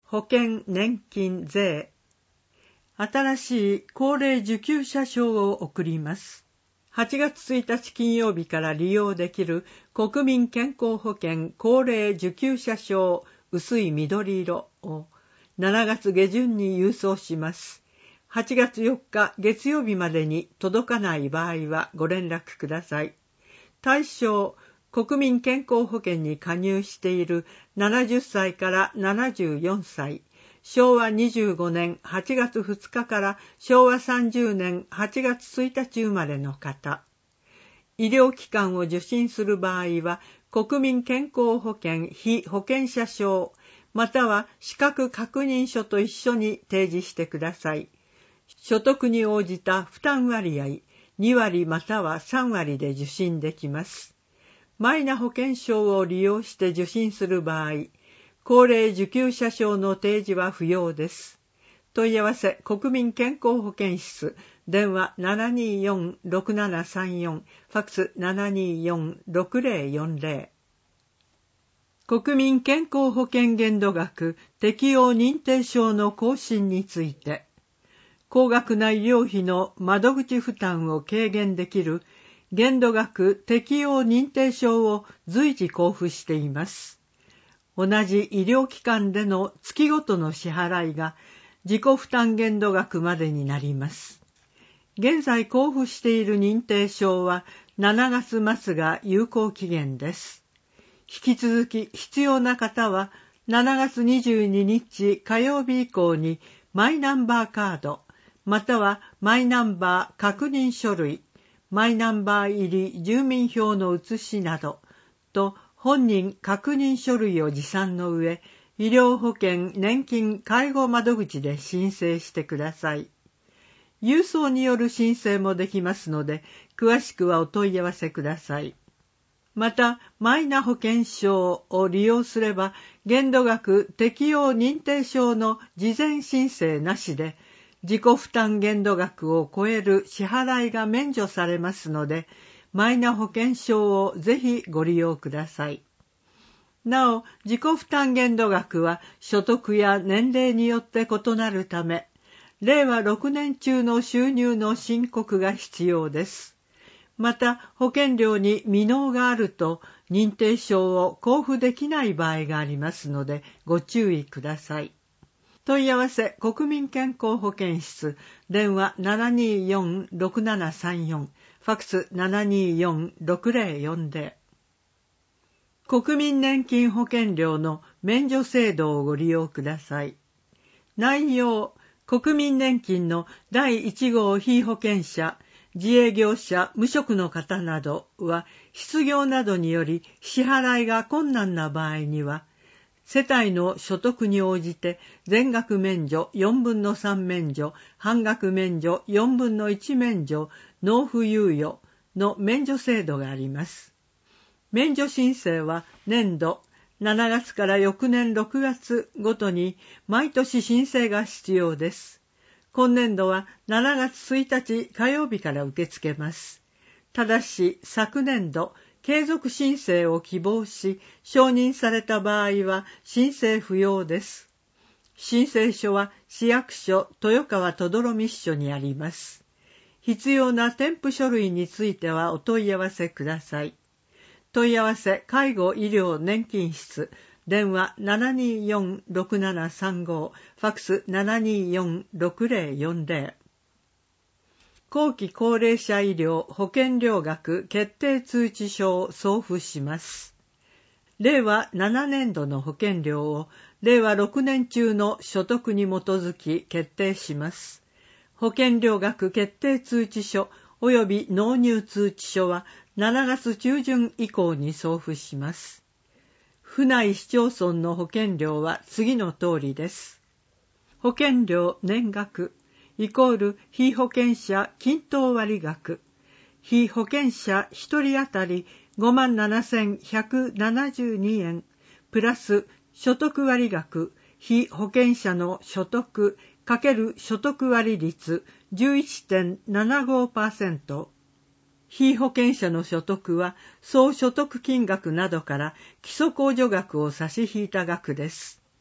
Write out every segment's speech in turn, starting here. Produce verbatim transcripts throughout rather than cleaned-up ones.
保険年金税。新しい高齢受給者証を送ります。はちがつついたち金曜日から利用できる国民健康保険高齢受給者証薄い緑色をしちがつ下旬に郵送します。はちがつよっか月曜日までに届かない場合はご連絡ください。対象、国民健康保険に加入しているななじゅっさいからななじゅうよんさい、しょうわにじゅうごねんはちがつふつかからしょうわさんじゅうねんはちがつついたち生まれの方。医療機関を受診する場合は、国民健康保険被保険者証、または資格確認書と一緒に提示してください。所得に応じた負担割合、にわりまたはさんわりで受診できます。マイナ保険証を利用して受診する場合、高齢受給者証の提示は不要です。問い合わせ国民健康保険室、電話 ななにーよん ろくななさんよん、ファックス ななにーよん ろくぜろよんぜろ。国民健康保険限度額適用認定証の更新について、高額な医療費の窓口負担を軽減できる限度額適用認定証を随時交付しています。同じ医療機関での月ごとの支払いが自己負担限度額までになります。現在交付している認定証はしちがつまつが有効期限です。引き続き必要な方はしちがつにじゅうににち火曜日以降にマイナンバーカード、またはマイナンバー確認書類、マイナンバー入り住民票の写しなどと本人確認書類を持参の上、医療保険、年金、介護窓口で申請してください。郵送による申請もできますので、詳しくはお問い合わせください。また、マイナ保険証を利用すれば、限度額適用認定証の事前申請なしで、自己負担限度額を超える支払いが免除されますので、マイナ保険証をぜひご利用ください。なお、自己負担限度額は所得や年齢によって異なるため、れいわろくねん中の収入の申告が必要です。また、保険料に未納があると、認定証を交付できない場合がありますので、ご注意ください。問い合わせ国民健康保険室、電話 ななにーよん ろくななさんよん、ファックス ななにーよん ろくぜろよんぜろ。国民年金保険料の免除制度をご利用ください。内容、国民年金のだいいち号被保険者、自営業者、無職の方などは、失業などにより支払いが困難な場合には、世帯の所得に応じて全額免除、よんぶんのさん免除、半額免除、よんぶんのいち免除、納付猶予の免除制度があります。免除申請は年度しちがつから翌年ろくがつごとに毎年申請が必要です。今年度はしちがつついたち火曜日から受け付けます。ただし昨年度、継続申請を希望し、承認された場合は申請不要です。申請書は市役所豊川とどろみ支所にあります。必要な添付書類についてはお問い合わせください。問い合わせ介護医療年金室、電話 ななにーよん ろくななさんご、ファックス ななにーよん ろくぜろよんぜろ。後期高齢者医療保険料額決定通知書を送付します。れいわななねんどの保険料をれいわろくねん中の所得に基づき決定します。保険料額決定通知書及び納入通知書はしちがつちゅうじゅん以降に送付します。府内市町村の保険料は次の通りです。保険料年額イコール被保険者均等割額、被保険者ひとり当たり ごまんななせんひゃくななじゅうにえん、プラス所得割額、被保険者の所得×所得割率 じゅういってんななごパーセント、被保険者の所得は総所得金額などから基礎控除額を差し引いた額です。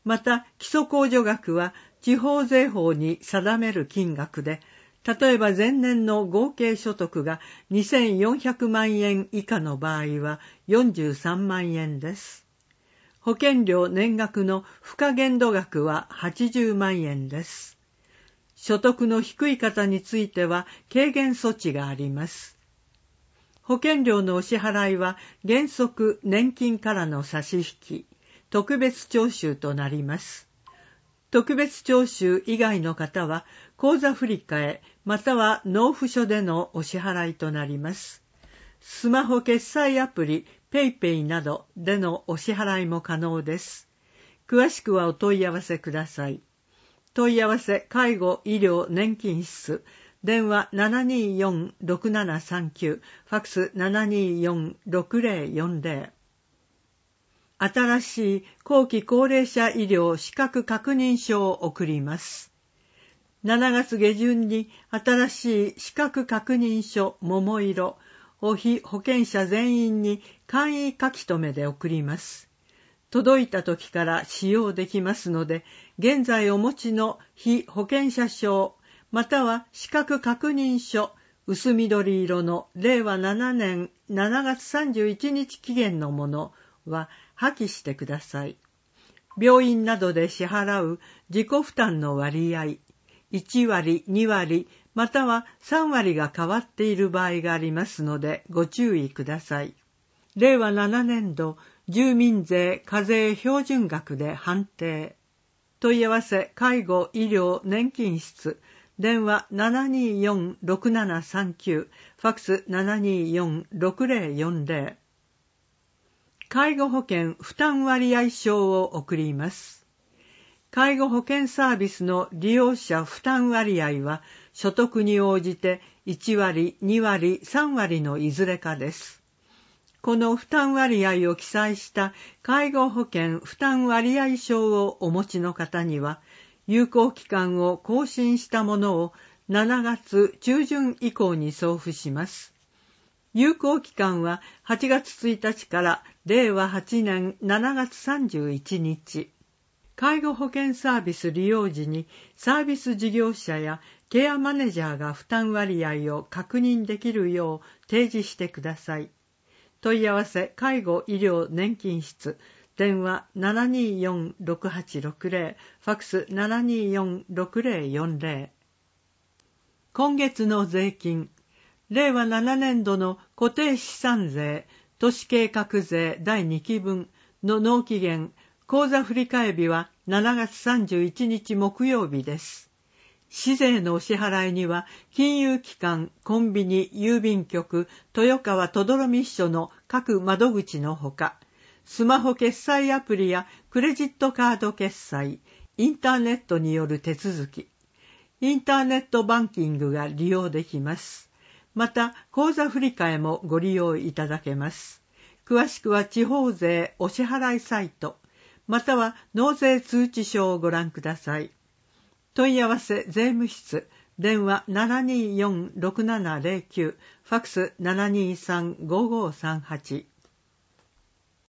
また、基礎控除額は地方税法に定める金額で、例えば前年の合計所得がにせんよんひゃくまんえん以下の場合はよんじゅうさんまんえんです。保険料年額の付加限度額ははちじゅうまんえんです。所得の低い方については軽減措置があります。保険料のお支払いは原則年金からの差し引き、特別徴収となります。特別徴収以外の方は口座振替または納付書でのお支払いとなります。スマホ決済アプリ PayPay などでのお支払いも可能です。詳しくはお問い合わせください。問い合わせ介護医療年金室、電話 ななにーよん ろくななさんきゅう、ファックス ななにーよん ろくぜろよんぜろ。新しい後期高齢者医療資格確認書を送ります。しちがつ下旬に新しい資格確認書桃色を被保険者全員に簡易書き留めで送ります。届いた時から使用できますので、現在お持ちの被保険者証または資格確認書薄緑色のれいわななねんしちがつさんじゅういちにち期限のものは破棄してください。病院などで支払う自己負担の割合、いちわり、にわり、またはさんわりが変わっている場合がありますのでご注意ください。れいわななねんど住民税課税標準額で判定。問い合わせ介護医療年金室、電話 ななにーよん ろくななさんきゅう、ファックス ななにーよん ろくぜろよんぜろ。介護保険負担割合証を送ります。介護保険サービスの利用者負担割合は所得に応じていちわり、にわり、さんわりのいずれかです。この負担割合を記載した介護保険負担割合証をお持ちの方には、有効期間を更新したものをしちがつちゅうじゅん以降に送付します。有効期間ははちがつついたちかられいわはちねんしちがつさんじゅういちにち。介護保険サービス利用時にサービス事業者やケアマネージャーが負担割合を確認できるよう提示してください。問い合わせ介護医療年金室、電話 ななにーよん ろくはちろくぜろ、ファックス ななにーよん ろくぜろよんぜろ。今月の税金、れいわななねんどの固定資産税、都市計画税だいにきぶんの納期限、口座振替日はしちがつさんじゅういちにち木曜日です。市税のお支払いには、金融機関、コンビニ、郵便局、豊川とどろみ支所の各窓口のほか、スマホ決済アプリやクレジットカード決済、インターネットによる手続き、インターネットバンキングが利用できます。また、口座振替もご利用いただけます。詳しくは地方税お支払いサイト、または納税通知書をご覧ください。問い合わせ税務室、電話 ななにーよん ろくななぜろきゅう、ファックス ななにーさん ごごさんはち。